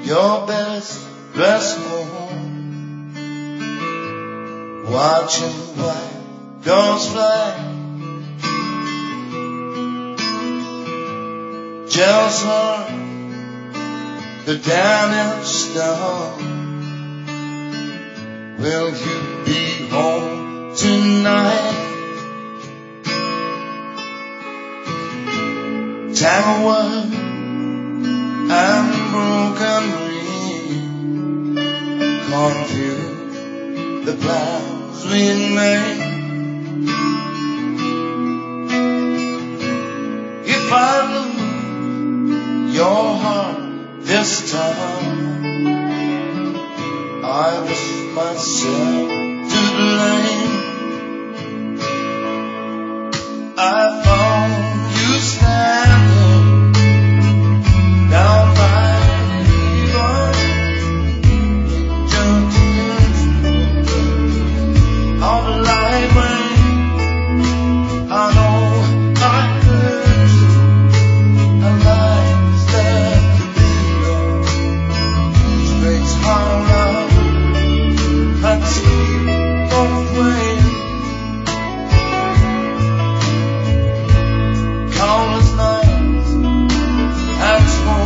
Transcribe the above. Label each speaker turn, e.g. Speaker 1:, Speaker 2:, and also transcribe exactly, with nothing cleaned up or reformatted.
Speaker 1: your best dress home, watching white gulls fly, jealous heart, the damaged stone. Will you be home tonight? Tanglewood and broken reed confuse the plans we made. If I lose your heart this time, I wish myself to blame. I found you standing down by the river, just on the light rain. I know I heard you, a light that could be straight hard out. I see both ways. Countless nights have sworn